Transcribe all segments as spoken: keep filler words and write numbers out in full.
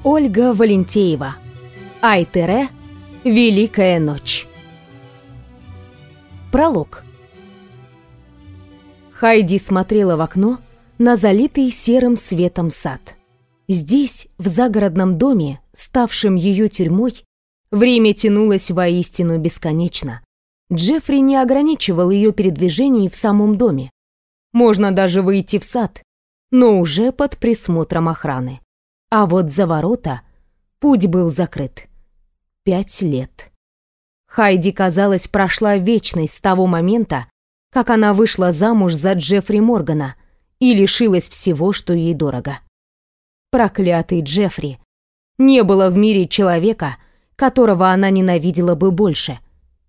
Ольга Валентеева. Айтере. Великая ночь. Пролог. Хайди смотрела в окно на залитый серым светом сад. Здесь, в загородном доме, ставшем ее тюрьмой, время тянулось воистину бесконечно. Джеффри не ограничивал ее передвижений в самом доме. Можно даже выйти в сад, но уже под присмотром охраны. А вот за ворота путь был закрыт. Пять лет. Хайди, казалось, прошла вечность с того момента, как она вышла замуж за Джеффри Моргана и лишилась всего, что ей дорого. Проклятый Джеффри. Не было в мире человека, которого она ненавидела бы больше.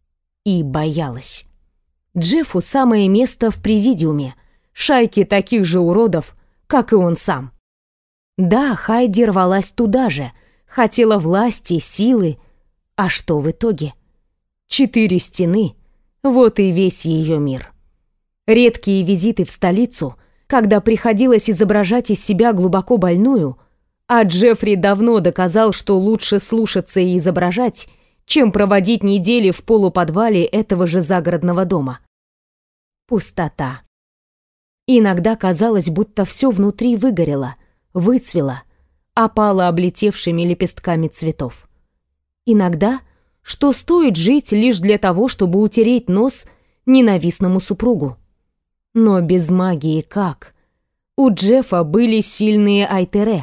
И боялась. Джеффу самое место в президиуме, шайке таких же уродов, как и он сам. Да, Хайди рвалась туда же, хотела власти, силы. А что в итоге? Четыре стены — вот и весь ее мир. Редкие визиты в столицу, когда приходилось изображать из себя глубоко больную, а Джеффри давно доказал, что лучше слушаться и изображать, чем проводить недели в полуподвале этого же загородного дома. Пустота. Иногда казалось, будто все внутри выгорело, выцвело, опало облетевшими лепестками цветов. Иногда, что стоит жить лишь для того, чтобы утереть нос ненавистному супругу. Но без магии как? У Джеффа были сильные Айтере.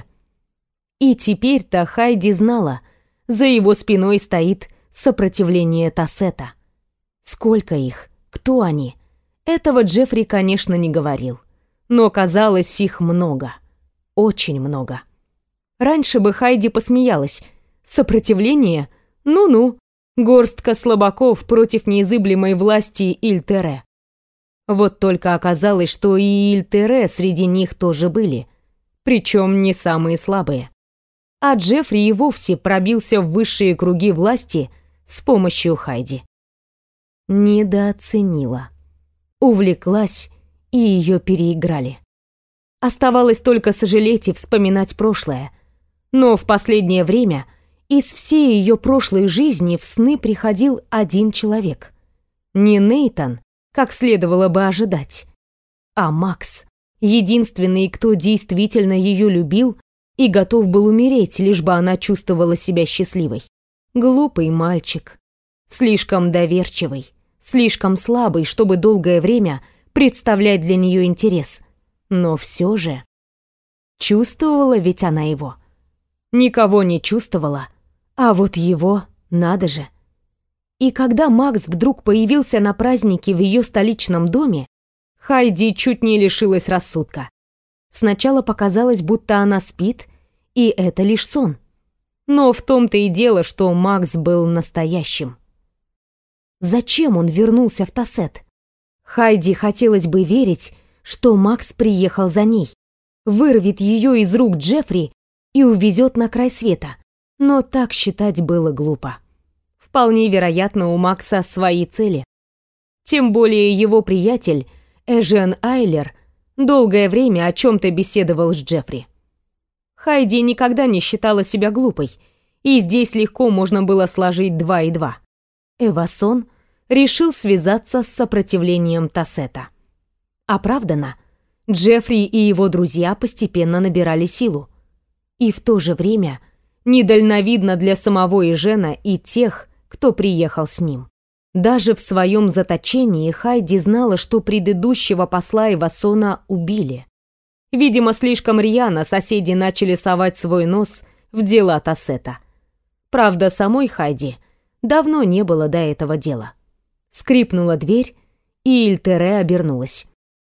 И теперь-то Хайди знала, за его спиной стоит сопротивление Тассета. Сколько их? Кто они? Этого Джеффри, конечно, не говорил. Но казалось, их много. Очень много. Раньше бы Хайди посмеялась. Сопротивление? Ну-ну. Горстка слабаков против неизыблемой власти Ильтере. Вот только оказалось, что и Ильтере среди них тоже были. Причем не самые слабые. А Джеффри и вовсе пробился в высшие круги власти с помощью Хайди. Недооценила. Увлеклась, и ее переиграли. Оставалось только сожалеть и вспоминать прошлое. Но в последнее время из всей ее прошлой жизни в сны приходил один человек. Не Нейтан, как следовало бы ожидать, а Макс, единственный, кто действительно ее любил и готов был умереть, лишь бы она чувствовала себя счастливой. Глупый мальчик, слишком доверчивый, слишком слабый, чтобы долгое время представлять для нее интерес. Но все же чувствовала ведь она его. Никого не чувствовала, а вот его надо же. И когда Макс вдруг появился на празднике в ее столичном доме, Хайди чуть не лишилась рассудка. Сначала показалось, будто она спит, и это лишь сон. Но в том-то и дело, что Макс был настоящим. Зачем он вернулся в Тассет? Хайди хотелось бы верить, что Макс приехал за ней, вырвет ее из рук Джеффри и увезет на край света. Но так считать было глупо. Вполне вероятно, у Макса свои цели. Тем более его приятель, Эжен Айлер, долгое время о чем-то беседовал с Джеффри. Хайди никогда не считала себя глупой, и здесь легко можно было сложить два и два. Эвасон решил связаться с сопротивлением Тассета. Оправдано, Джеффри и его друзья постепенно набирали силу. И в то же время недальновидно для самого Эжена и тех, кто приехал с ним. Даже в своем заточении Хайди знала, что предыдущего посла Эвасона убили. Видимо, слишком рьяно соседи начали совать свой нос в дела Тассета. Правда, самой Хайди давно не было до этого дела. Скрипнула дверь, и Ильтере обернулась.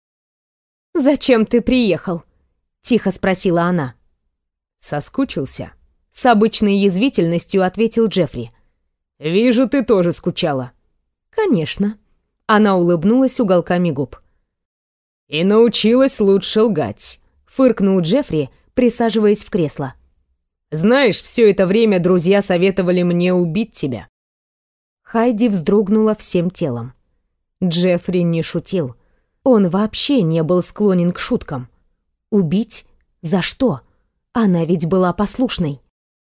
«Зачем ты приехал?» — тихо спросила она. «Соскучился?» — с обычной язвительностью ответил Джеффри. «Вижу, ты тоже скучала». «Конечно». Она улыбнулась уголками губ. «И научилась лучше лгать», — фыркнул Джеффри, присаживаясь в кресло. «Знаешь, все это время друзья советовали мне убить тебя». Хайди вздрогнула всем телом. Джеффри не шутил. Он вообще не был склонен к шуткам. Убить? За что? Она ведь была послушной.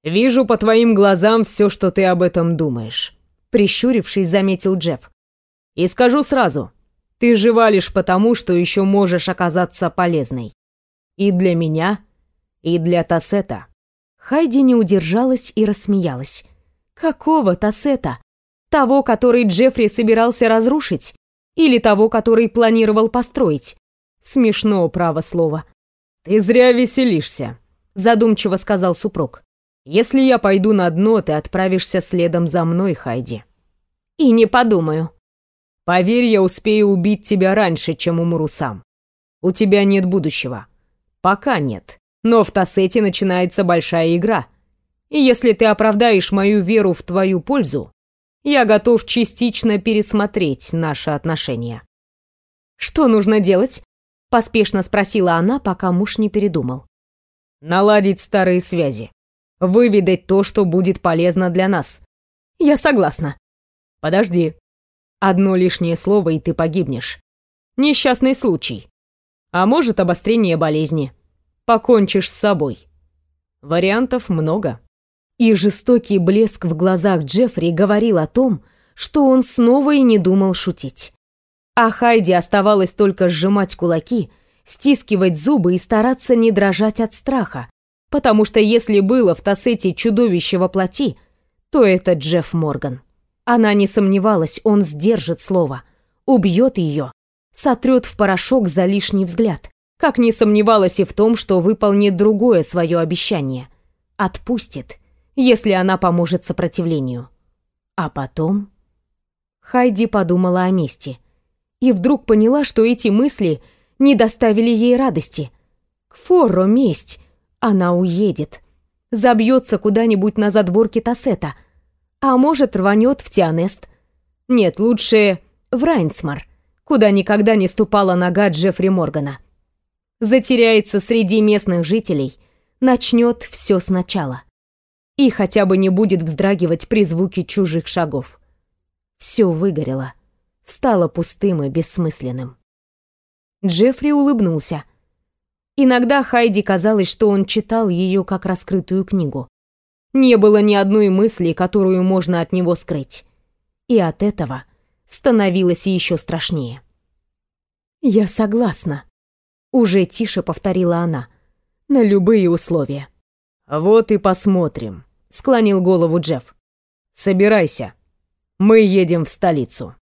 «Вижу по твоим глазам все, что ты об этом думаешь», — прищурившись, заметил Джефф. «И скажу сразу, ты жива лишь потому, что еще можешь оказаться полезной. И для меня, и для Тассета». Хайди не удержалась и рассмеялась. Какого Тассета? Того, который Джеффри собирался разрушить? Или того, который планировал построить? Смешно, право слово. «Ты зря веселишься», — задумчиво сказал супруг. «Если я пойду на дно, ты отправишься следом за мной, Хайди». «И не подумаю». «Поверь, я успею убить тебя раньше, чем умру сам. У тебя нет будущего. Пока нет. Но в Тассете начинается большая игра. И если ты оправдаешь мою веру в твою пользу, я готов частично пересмотреть наши отношения». «Что нужно делать?» — поспешно спросила она, пока муж не передумал. «Наладить старые связи. Выведать то, что будет полезно для нас». «Я согласна». «Подожди. Одно лишнее слово, и ты погибнешь. Несчастный случай. А может, обострение болезни. Покончишь с собой. Вариантов много». И жестокий блеск в глазах Джеффри говорил о том, что он снова и не думал шутить. А Хайди оставалось только сжимать кулаки, стискивать зубы и стараться не дрожать от страха, потому что если было в Тассете чудовище во плоти, то это Джефф Морган. Она не сомневалась, он сдержит слово, убьет ее, сотрет в порошок за лишний взгляд, как не сомневалась и в том, что выполнит другое свое обещание. Отпустит, если она поможет сопротивлению. А потом... Хайди подумала о мести. И вдруг поняла, что эти мысли не доставили ей радости. К Форро месть. Она уедет. Забьется куда-нибудь на задворке Тассета. А может, рванет в Тианест. Нет, лучше в Райнсмар, куда никогда не ступала нога Джеффри Моргана. Затеряется среди местных жителей, начнет все сначала. И хотя бы не будет вздрагивать при звуке чужих шагов. Все выгорело. Стало пустым и бессмысленным. Джеффри улыбнулся. Иногда Хайди казалось, что он читал ее как раскрытую книгу. Не было ни одной мысли, которую можно от него скрыть. И от этого становилось еще страшнее. «Я согласна», — уже тише повторила она, — «на любые условия». «Вот и посмотрим», — склонил голову Джефф. «Собирайся. Мы едем в столицу».